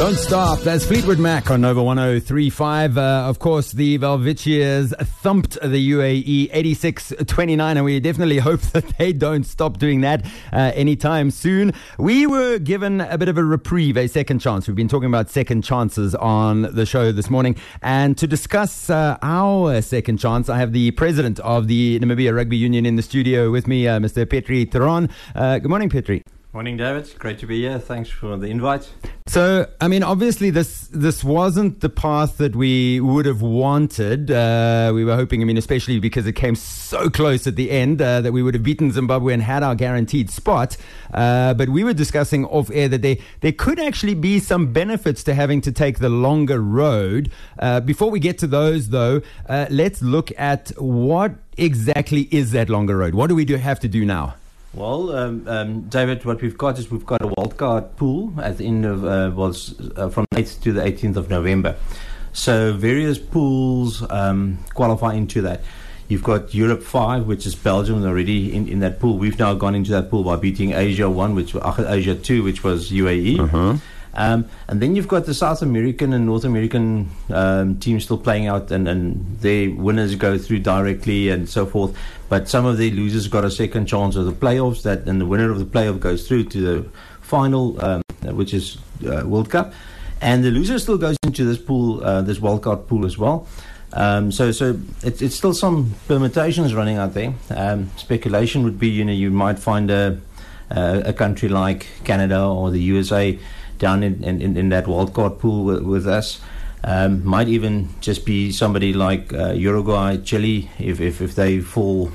Don't stop. That's Fleetwood Mac on Nova 103.5. Of course, the Velvicias thumped the UAE 86-29, and we definitely hope that they don't stop doing that anytime soon. We were given a bit of a reprieve, a second chance. We've been talking about second chances on the show this morning. And to discuss our second chance, I have the president of the Namibia Rugby Union in the studio with me, Mr. Petri Theron. Good morning, Petri. Morning, David. Great to be here. Thanks for the invite. So, I mean, obviously this wasn't the path that we would have wanted. We were hoping, especially because it came so close at the end, that we would have beaten Zimbabwe and had our guaranteed spot. But we were discussing off air that there could actually be some benefits to having to take the longer road. Before we get to those, though, let's look at what exactly is that longer road. What do we have to do now? Well, David, what we've got is we've got a wildcard pool at the end of from 8th to the 18th of November. So various pools qualify into that. You've got Europe 5, which is Belgium already in that pool. We've now gone into that pool by beating Asia 1, Asia 2, which was UAE. Uh-huh. And then you've got the South American and North American teams still playing out, and their winners go through directly and so forth. But some of the losers got a second chance of the playoffs, and the winner of the playoff goes through to the final, which is World Cup. And the loser still goes into this pool, this wildcard pool as well. So it's still some permutations running out there. Speculation would be, you might find a country like Canada or the USA down in that wildcard pool with us. Might even just be somebody like Uruguay, Chile, if they fall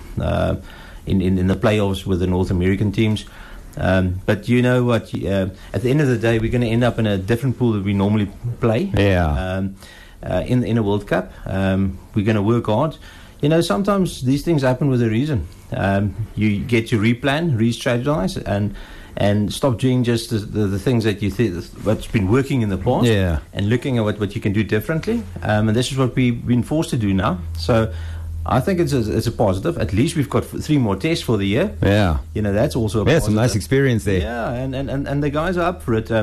in the playoffs with the North American teams. But you know what? At the end of the day, we're going to end up in a different pool that we normally play. Yeah. In a World Cup, we're going to work hard. Sometimes these things happen with a reason. You get to replan, re-strategize, and stop doing just the things that you think what's been working in the past, and looking at what you can do differently. And this is what we've been forced to do now. So I think it's a positive. At least we've got 3 more tests for the year. Yeah. That's also a positive. Some nice experience there. Yeah, and the guys are up for it.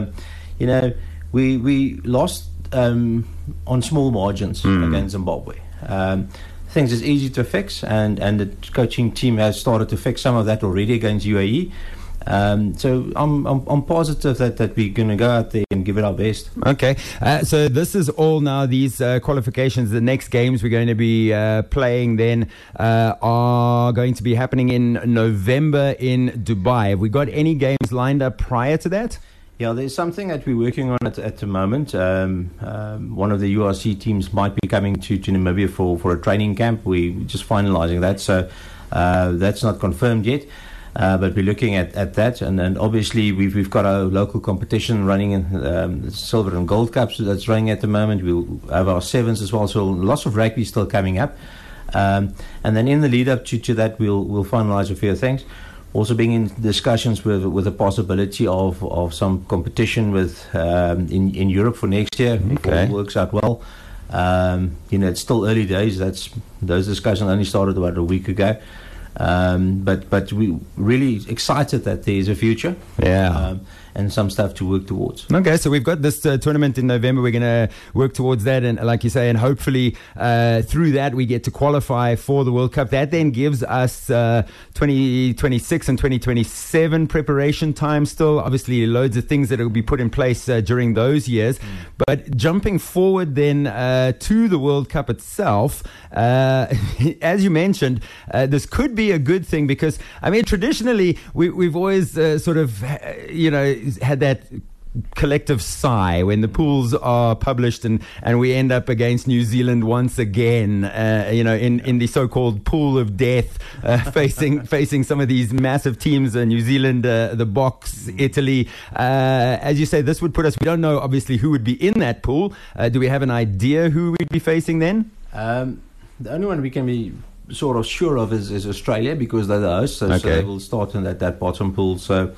We lost on small margins against Zimbabwe. Things is easy to fix, and the coaching team has started to fix some of that already against UAE. So I'm positive that we're going to go out there and give it our best. Okay, so this is all now, these qualifications. The next games we're going to be playing then are going to be happening in November in Dubai. Have we got any games lined up prior to that? Yeah, there's something that we're working on at the moment. One of the URC teams might be coming to Namibia for a training camp. We're just finalizing that, so that's not confirmed yet. But we're looking at that, and then obviously we've got our local competition running in silver and gold cups that's running at the moment. We'll have our sevens as well, so lots of rugby still coming up. And then in the lead up to that, we'll finalize a few things. Also being in discussions with the possibility of some competition with in Europe for next year. If all works out well. It's still early days. Those discussions only started about a week ago. But we really excited that there is a future, and some stuff to work towards. Okay, so we've got this tournament in November. We're going to work towards that, and like you say, and hopefully through that we get to qualify for the World Cup. That then gives us 2026 and 2027 preparation time still. Obviously, loads of things that will be put in place during those years. But jumping forward then to the World Cup itself, as you mentioned, this could be a good thing because, traditionally we've always had that collective sigh when the pools are published and we end up against New Zealand once again, in the so-called pool of death, facing some of these massive teams, New Zealand, the Box, Italy. As you say, this would put us, we don't know obviously who would be in that pool. Do we have an idea who we'd be facing then? The only one we can be sort of sure of is Australia, because they're the hosts, so they will start in that bottom pool. So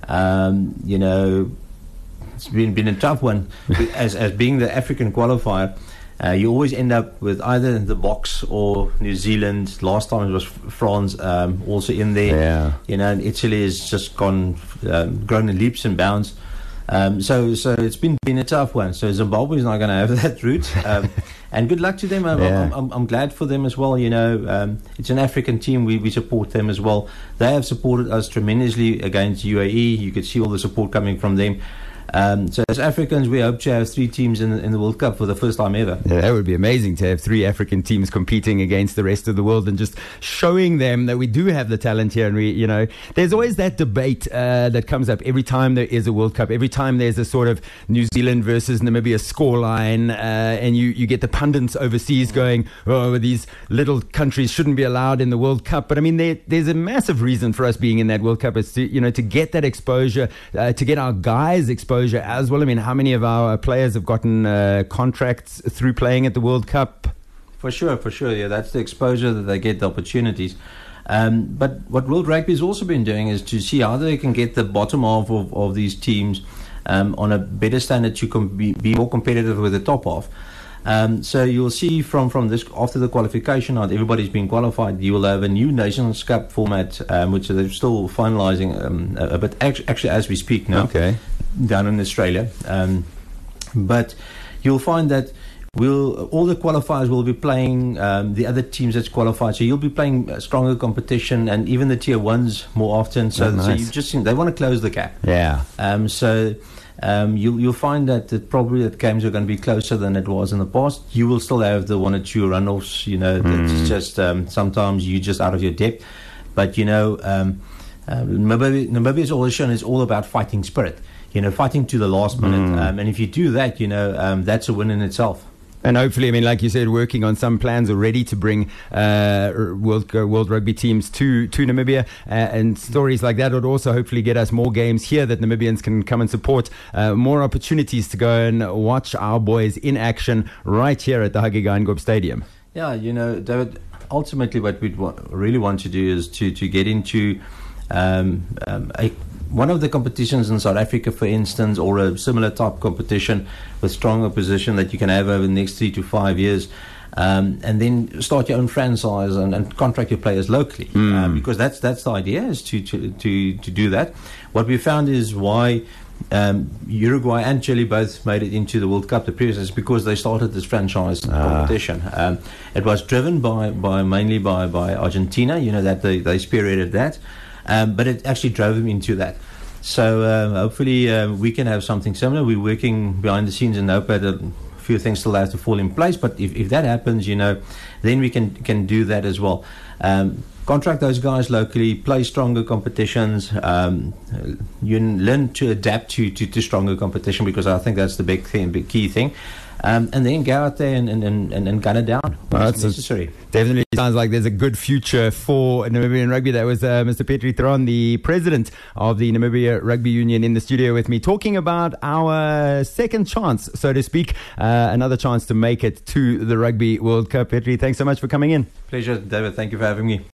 it's been a tough one. as being the African qualifier, you always end up with either the Box or New Zealand. Last time it was France, also in there. And Italy has just grown in leaps and bounds. So it's been a tough one. So Zimbabwe is not going to have that route. And good luck to them. I'm glad for them as well. It's an African team. We support them as well. They have supported us tremendously against UAE. You could see all the support coming from them. So as Africans, we hope to have 3 teams in the World Cup for the first time ever. Yeah, that would be amazing to have 3 African teams competing against the rest of the world and just showing them that we do have the talent here. And there's always that debate that comes up every time there is a World Cup, every time there's a sort of New Zealand versus Namibia scoreline, and you get the pundits overseas going, oh, these little countries shouldn't be allowed in the World Cup. But I mean, there's a massive reason for us being in that World Cup. It's to get that exposure, to get our guys exposure as well. I mean, how many of our players have gotten contracts through playing at the World Cup? For sure. Yeah, that's the exposure that they get, the opportunities. But what World Rugby has also been doing is to see how they can get the bottom half of these teams on a better standard to be more competitive with the top half. So you'll see from this, after the qualification, not everybody's been qualified, you will have a new Nations Cup format, which they're still finalising a bit, actually as we speak now. Okay. Down in Australia, but you'll find that all the qualifiers will be playing the other teams that's qualified. So you'll be playing stronger competition, and even the tier 1s more often. So you've just seen they want to close the gap. Yeah. You'll find that probably that games are going to be closer than it was in the past. You will still have the 1 or 2 runoffs. That's just sometimes you just out of your depth. But Namibia's always shown it's all about fighting spirit. Fighting to the last minute. And if you do that, that's a win in itself. And hopefully, I mean, like you said, working on some plans already to bring World Rugby teams to Namibia, and stories like that would also hopefully get us more games here that Namibians can come and support, more opportunities to go and watch our boys in action right here at the Hage Geingob Stadium. Yeah, David, ultimately what we really want to do is to get into one of the competitions in South Africa, for instance, or a similar type competition with strong opposition that you can have over the next 3 to 5 years, and then start your own franchise and contract your players locally, because that's the idea, is to do that. What we found is why Uruguay and Chile both made it into the World Cup the previous is because they started this franchise competition. It was driven mainly by Argentina, that they spearheaded that. But it actually drove him into that. So hopefully we can have something similar. We're working behind the scenes and hope that a few things still have to fall in place. But if that happens, then we can do that as well. Contract those guys locally, play stronger competitions. You learn to adapt to stronger competition, because I think that's the big key thing. And then go out there and gun it down when it's necessary. Definitely sounds like there's a good future for Namibian rugby. That was Mr. Petri Theron, the president of the Namibia Rugby Union, in the studio with me, talking about our second chance, so to speak, another chance to make it to the Rugby World Cup. Petri, thanks so much for coming in. Pleasure, David. Thank you for having me.